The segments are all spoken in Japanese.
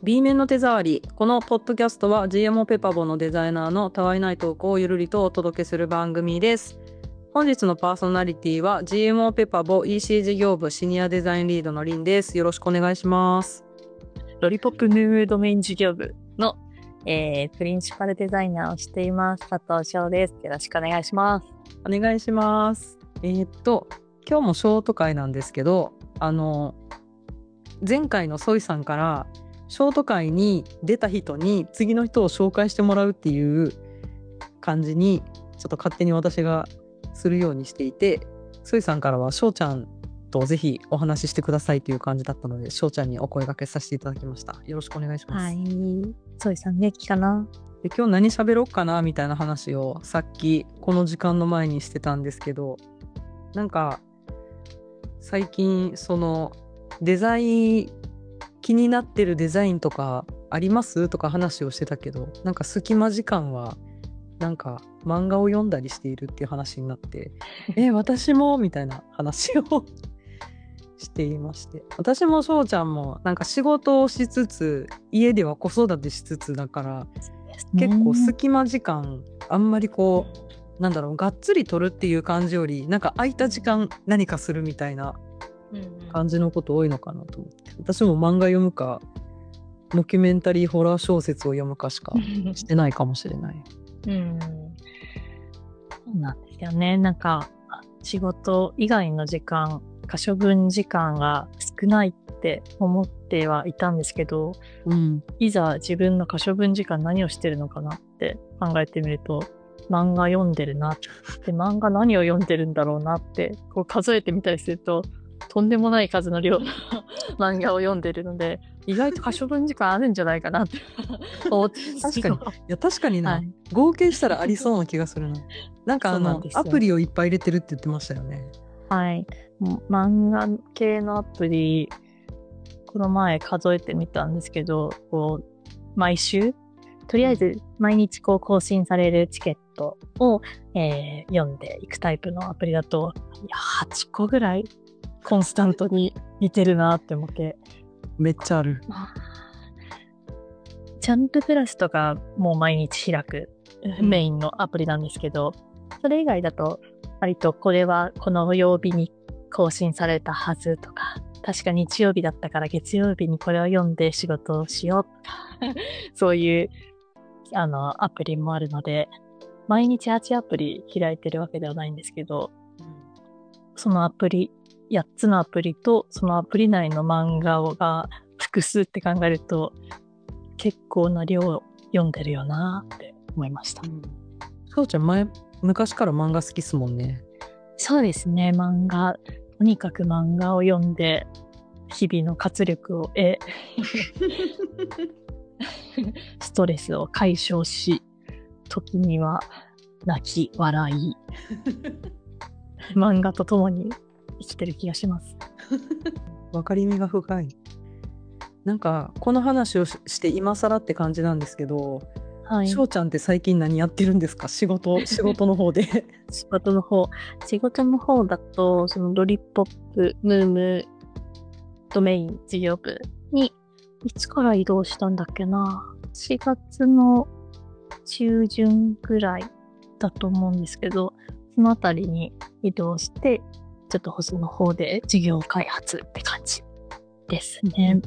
B 面の手触り。このポッドキャストは GMO ペパボのデザイナーのたわいないトークをゆるりとお届けする番組です。本日のパーソナリティは GMO ペパボ EC 事業部シニアデザインリードのリンです。よろしくお願いします。 ロリポップムームドメイン事業部の、プリンシパルデザイナーをしています佐藤翔です。よろしくお願いします。 お願いします。今日もショート会なんですけど、前回のソイさんからショート会に出た人に次の人を紹介してもらうっていう感じにちょっと勝手に私がするようにしていて、ソイさんからは翔ちゃんとぜひお話ししてくださいという感じだったので、翔ちゃんにお声掛けさせていただきました。よろしくお願いします。 はい、ソイさん元気かな。 で、今日何喋ろうかなみたいな話をさっきこの時間の前にしてたんですけど、なんか最近そのデザイン気になってるデザインとかありますとか話をしてたけど、なんか隙間時間はなんか漫画を読んだりしているっていう話になって私もみたいな話をしていまして、私も翔ちゃんもなんか仕事をしつつ家では子育てしつつだから、結構隙間時間あんまりこうなんだろう、がっつり取るっていう感じよりなんか空いた時間何かするみたいな感じのこと多いのかなと思って、私も漫画読むかドキュメンタリーホラー小説を読むかしかしてないかもしれないそうなんですよね。なんか仕事以外の時間、可処分時間が少ないって思ってはいたんですけど、いざ自分の可処分時間何をしてるのかなって考えてみると、漫画読んでるなって、漫画何を読んでるんだろうなってこう数えてみたりすると、とんでもない数の量の漫画を読んでるので、意外と可処分時間あるんじゃないかなって思って確かに、いや確かにな、はい、合計したらありそうな気がするな。なんかアプリをいっぱい入れてるって言ってましたよね。 はい、漫画系のアプリこの前数えてみたんですけど、こう毎週とりあえず毎日こう更新されるチケットを、読んでいくタイプのアプリだと、いや8個ぐらいコンスタントに似てるなって思って。 めっちゃある。 ジャンププラスとかもう毎日開くメインのアプリなんですけど、それ以外だと割とこれはこの曜日に更新されたはずとか、確か日曜日だったから月曜日にこれを読んで仕事をしようとかそういうアプリもあるので、毎日8アプリ開いてるわけではないんですけど、そのアプリ8つのアプリとそのアプリ内の漫画が複数って考えると結構な量を読んでるよなって思いました。 そうちゃん昔から漫画好きっすもんね。 そうですね、漫画とにかく漫画を読んで日々の活力を得ストレスを解消し、時には泣き笑い漫画とともに生きてる気がします。 分かりみが深い。なんかこの話をして今更って感じなんですけど、はい、翔ちゃんって最近何やってるんですか？仕事の方で仕事の方だと、そのロリポップムームドメイン事業部にいつから移動したんだっけな、4月の中旬ぐらいだと思うんですけど、そのあたりに移動してちょっとその方で事業開発って感じですね。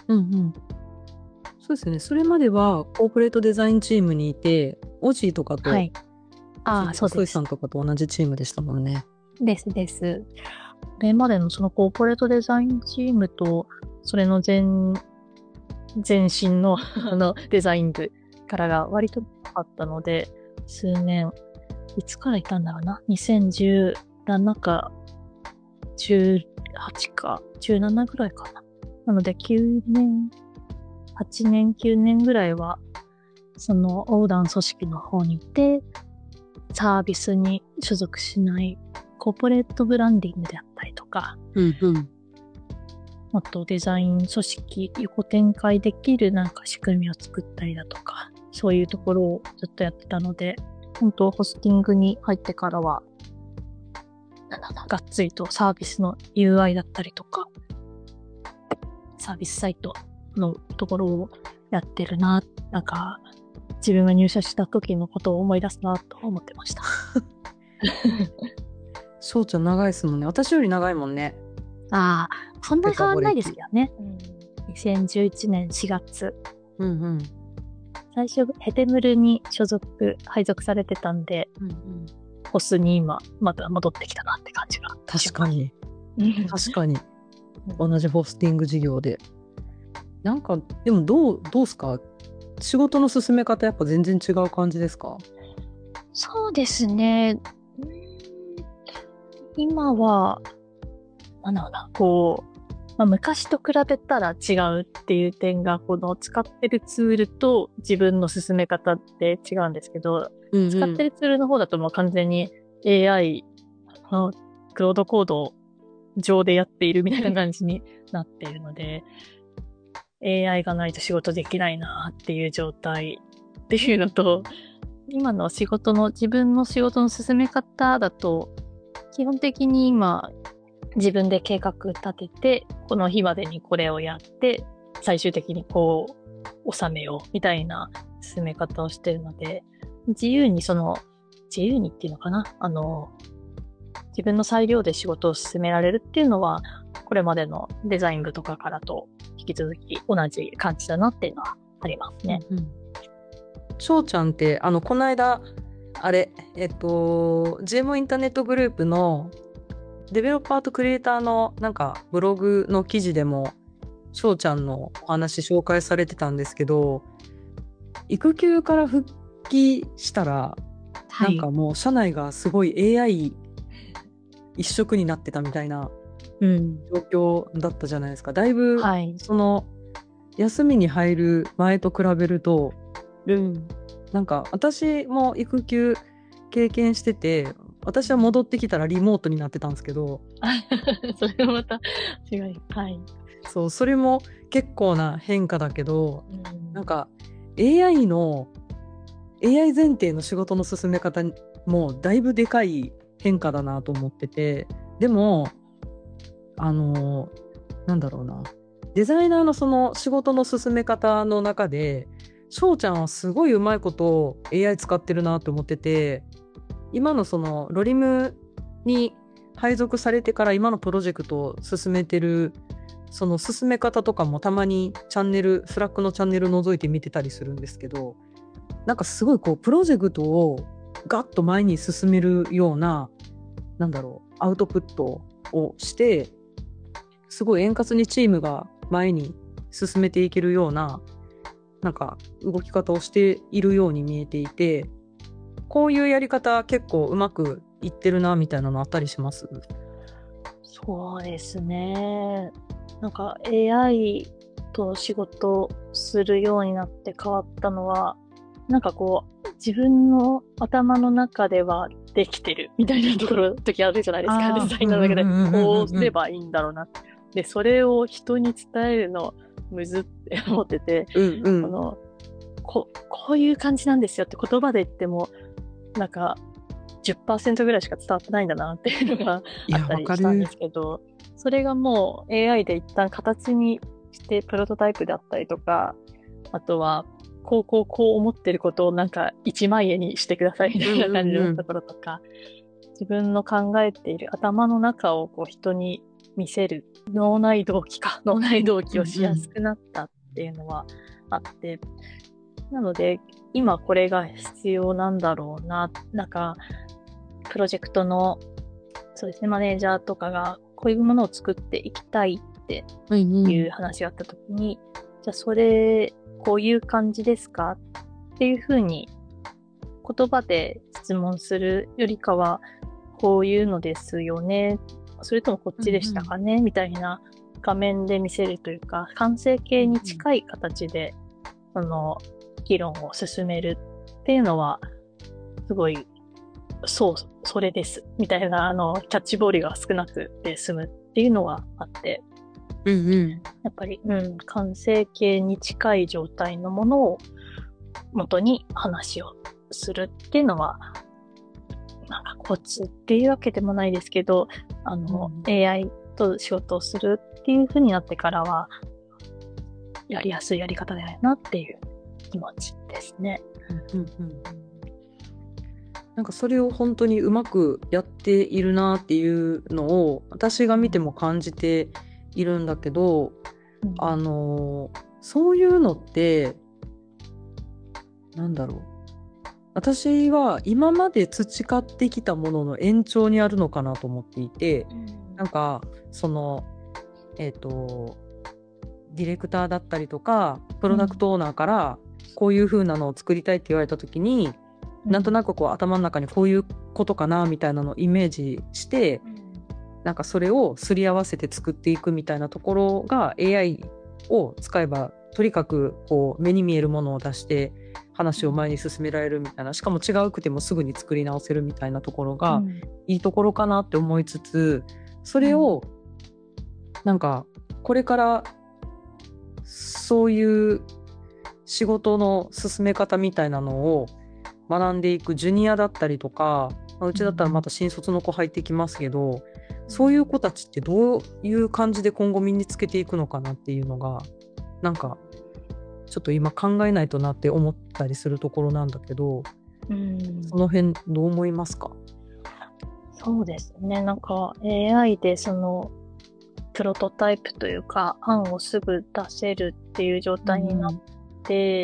そうですね。それまではコーポレートデザインチームにいて、オジーとかと、はい、そうです。ソイさんとかと同じチームでしたもんね。 です。これまでのそのコーポレートデザインチームと、それの前身のデザイン部からが割とあったので、数年、いつからいたんだろうな、2017か18か17ぐらいかな。なので8年9年ぐらいはその横断組織の方にいて、サービスに所属しないコーポレートブランディングであったりとか、あとデザイン組織横展開できるなんか仕組みを作ったりだとか、そういうところをずっとやってたので、本当ホスティングに入ってからはがっつりとサービスの UI だったりとか、サービスサイトのところをやってるな、なんか、自分が入社した時のことを思い出すなと思ってました。 翔ちゃん長いですもんね。私より長いもんね。 ああ、そんな変わんないですデよね。2011年4月。 うんうん。 最初、ヘテムルに配属されてたんで、 うんうん、 ホスに今、また戻ってきたなって感じが。 確かに。 うん確かに。同じホスティング事業で。なんか、でもどうすか？仕事の進め方やっぱ全然違う感じですか？ そうですね。今は、なんだろうな、昔と比べたら違うっていう点が、この使ってるツールと自分の進め方って違うんですけど、 うんうん、 使ってるツールの方だともう完全に AI のクロードコード上でやっているみたいな感じになっているので、AI がないと仕事できないなっていう状態っていうのと、今の自分の仕事の進め方だと、基本的に今、自分で計画立てて、この日までにこれをやって、最終的に収めようみたいな進め方をしているので、自由にっていうのかな、自分の裁量で仕事を進められるっていうのは、これまでのデザイン部とかからと引き続き同じ感じだなっていうのはありますね。 翔ちゃんって、この間、GMO インターネットグループのデベロッパーとクリエイターのなんかブログの記事でも翔ちゃんのお話紹介されてたんですけど、育休から復帰したら、なんかもう社内がすごい AI 一色になってたみたいな状況だったじゃないですか。だいぶ、その休みに入る前と比べると、なんか私も育休経験してて、私は戻ってきたらリモートになってたんですけどそれはまた違い。 そう、それも結構な変化だけど、なんか AI 前提の仕事の進め方もだいぶでかい変化だなと思ってて、でもなんだろうな、デザイナーのその仕事の進め方の中で翔ちゃんはすごいうまいことを AI 使ってるなと思ってて、今のそのロリムに配属されてから今のプロジェクトを進めてるその進め方とかもたまにスラックのチャンネル覗いて見てたりするんですけど、なんかすごいプロジェクトをガッと前に進めるような、アウトプットをして、すごい円滑にチームが前に進めていけるような、なんか動き方をしているように見えていて、こういうやり方結構うまくいってるなみたいなのあったりします？ そうですね。なんか AI と仕事するようになって変わったのは、なんか自分の頭の中ではできてるみたいな時あるじゃないですか。デザイナーだけでこうすればいいんだろうな。で、それを人に伝えるのむずって思ってて、こういう感じなんですよって言葉で言っても、なんか 10% ぐらいしか伝わってないんだなっていうのがあったりしたんですけど、それがもう AI で一旦形にしてプロトタイプであったりとか、あとはこう思ってることをなんか一枚絵にしてくださいみたいな感じのところとか、自分の考えている頭の中を人に見せる脳内同期をしやすくなったっていうのはあって、なので今これが必要なんだろうな、なんかプロジェクトのそうですね、マネージャーとかがこういうものを作っていきたいっていう話があったときに、じゃあそれこういう感じですかっていうふうに言葉で質問するよりかは、こういうのですよね、それともこっちでしたかね、みたいな画面で見せるというか、完成形に近い形で議論を進めるっていうのはすごいそれですみたいなキャッチボールが少なくて済むっていうのがあって、やっぱり、完成形に近い状態のものを元に話をするっていうのはなんかコツっていうわけでもないですけど、AI と仕事をするっていう風になってからはやりやすいやり方だよなっていう気持ちですね。 なんかそれを本当にうまくやっているなっていうのを私が見ても感じているんだけど、そういうのってなんだろう、私は今まで培ってきたものの延長にあるのかなと思っていて、なんかそのディレクターだったりとかプロダクトオーナーからこういう風なのを作りたいって言われた時に、なんとなくこう頭の中にこういうことかなみたいなのをイメージして、なんかそれをすり合わせて作っていくみたいなところが AI を使えばとにかくこう目に見えるものを出して話を前に進められるみたいな、しかも違うくてもすぐに作り直せるみたいなところがいいところかなって思いつつ、それをなんかこれからそういう仕事の進め方みたいなのを学んでいくジュニアだったりとか、うちだったらまた新卒の子入ってきますけど、そういう子たちってどういう感じで今後身につけていくのかなっていうのがなんかちょっと今考えないとなって思ったりするところなんだけど、その辺どう思いますか？ そうですね。なんか AI でそのプロトタイプというか案をすぐ出せるっていう状態になって、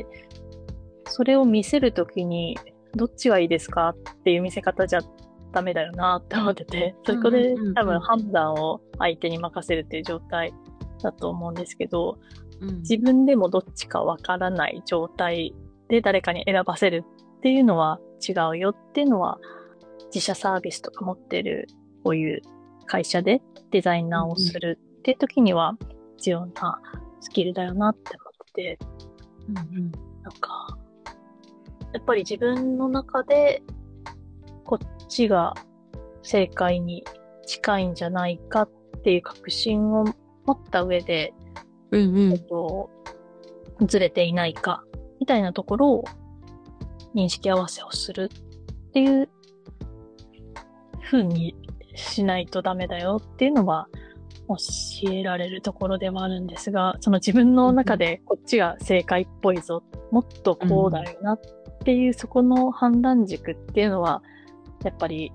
それを見せるときにどっちがいいですかっていう見せ方じゃダメだよなって思ってて、そこで多分判断を相手に任せるっていう状態だと思うんですけど、自分でもどっちかわからない状態で誰かに選ばせるっていうのは違うよっていうのは、自社サービスとか持ってるこういう会社でデザイナーをするっていう時には必要なスキルだよなって思ってて、なんかやっぱり自分の中でこっちが正解に近いんじゃないかっていう確信を持った上で、ずれていないかみたいなところを認識合わせをするっていう風にしないとダメだよっていうのは教えられるところではあるんですが、その自分の中でこっちが正解っぽいぞ、もっとこうだよなっていうそこの判断軸っていうのはやっぱり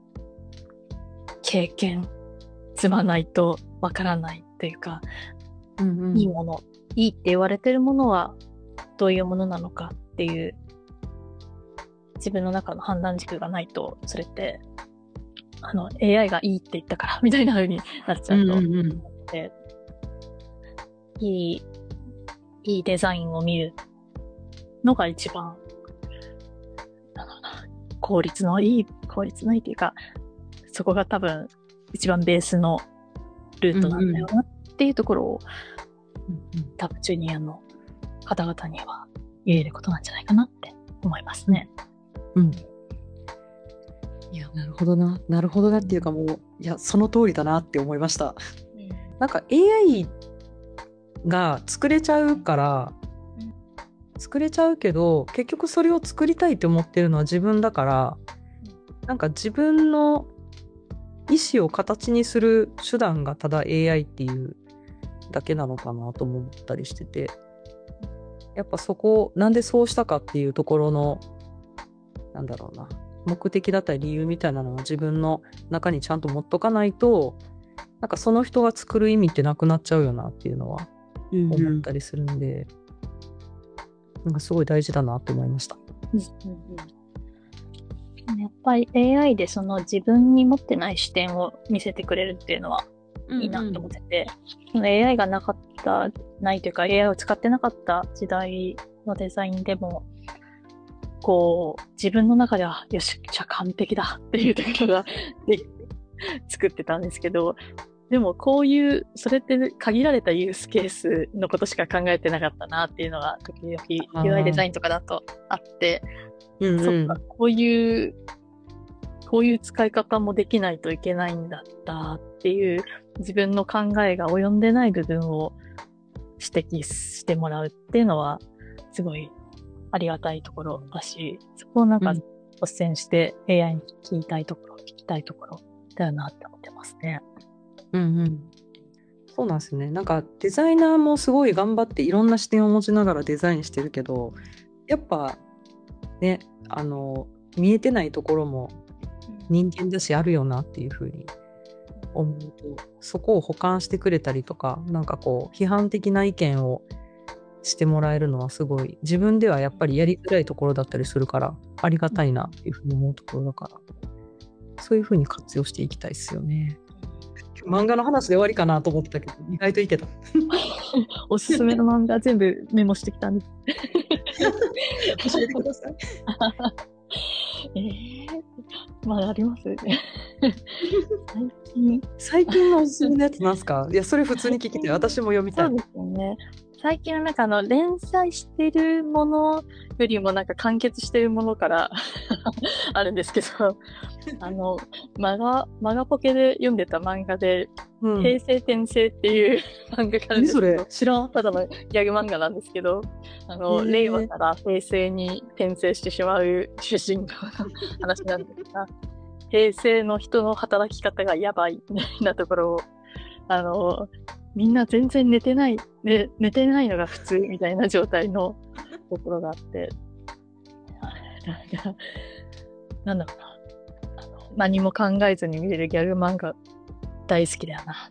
経験積まないとわからないというか、いいもの、いいって言われてるものはどういうものなのかっていう自分の中の判断軸がないと、それってAI がいいって言ったからみたいな風になっちゃうと思って、いいデザインを見るのが一番効率のいいっていうか、そこが多分一番ベースのルートなんだよなっていうところを、多分ジュニアの方々には言えることなんじゃないかなって思いますね。 いや、なるほどなっていうか、もういやその通りだなって思いました。なんか AI が作れちゃうから作れちゃうけど、結局それを作りたいって思ってるのは自分だから、なんか自分の意思を形にする手段がただ AI っていうだけなのかなと思ったりしてて、やっぱそこなんでそうしたかっていうところのなんだろうな、目的だったり理由みたいなのを自分の中にちゃんと持っとかないと、なんかその人が作る意味ってなくなっちゃうよなっていうのは思ったりするんで、なんかすごい大事だなと思いました。 やっぱり AI でその自分に持ってない視点を見せてくれるっていうのはいいなと思ってて、その AI がないというか AI を使ってなかった時代のデザインでも、こう自分の中ではよし、じゃあ完璧だっていうところがで作ってたんですけど、でもこういうそれって限られたユースケースのことしか考えてなかったなっていうのが時々 UI デザインとかだとあって、そっか、こういう使い方もできないといけないんだったっていう自分の考えが及んでない部分を指摘してもらうっていうのはすごいありがたいところだし、そこをなんか率先して AI に聞きたいところだよなって思ってますね。 そうなんですよね。なんかデザイナーもすごい頑張っていろんな視点を持ちながらデザインしてるけど、やっぱね、見えてないところも人間だしあるよなっていうふうに思うと、そこを補完してくれたりとか、なんかこう批判的な意見をしてもらえるのはすごい自分ではやっぱりやりづらいところだったりするからありがたいなっていうふうに思うところだから、そういうふうに活用していきたいですよね。漫画の話で終わりかなと思ったけど、意外といけた。 おすすめの漫画全部メモしてきたんです。 教えてください。 まだあります最近のおすすめのやつなんすか？いや、それ普通に聞きたい。私も読みたい。 そうですよね。最近はなんか連載してるものよりもなんか完結してるものからあるんですけど、マガポケで読んでた漫画で、平成転生っていう漫画があるんですけど、 何それ？知らん。 ただのギャグ漫画なんですけど、令和から平成に転生してしまう主人公の話なんですが、平成の人の働き方がやばいみたいなところを、みんな全然寝てないのが普通みたいな状態のところがあって、なんだろうな。何も考えずに見れるギャグ漫画大好きだよな。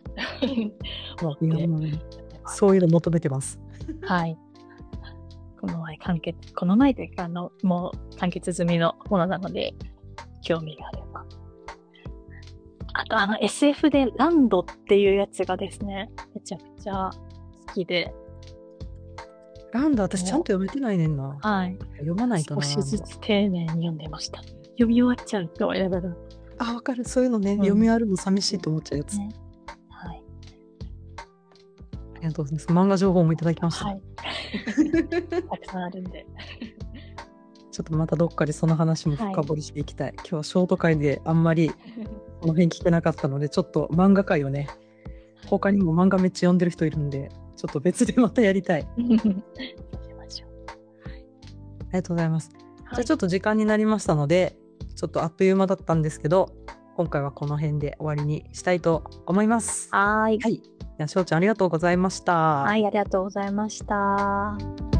そういうの求めてます。 はい。この前というか、もう完結済みのものなので、興味があれば。あとSF でランドっていうやつがですね、めちゃくちゃ好きで。 ランド私ちゃんと読めてないねんな。 はい。 読まないとな。 少しずつ丁寧に読んでました。読み終わっちゃうと思いながら。 あ、わかる。そういうのね、読み終わるの寂しいと思っちゃうやつ。 ね、はい。 ありがとうございます。漫画情報もいただきました。 はい。たくさんあるんで。 ちょっとまたどっかでその話も深掘りしていきたい。今日はショート会であんまりこの辺聞けなかったので、ちょっと漫画界をね、他にも漫画めっちゃ読んでる人いるんで、ちょっと別でまたやりたい。 そうしましょう。 ありがとうございます。じゃあちょっと時間になりましたので、ちょっとあっという間だったんですけど、今回はこの辺で終わりにしたいと思います。 はい。 はい。じゃあしょうちゃんありがとうございました。 はい、ありがとうございました。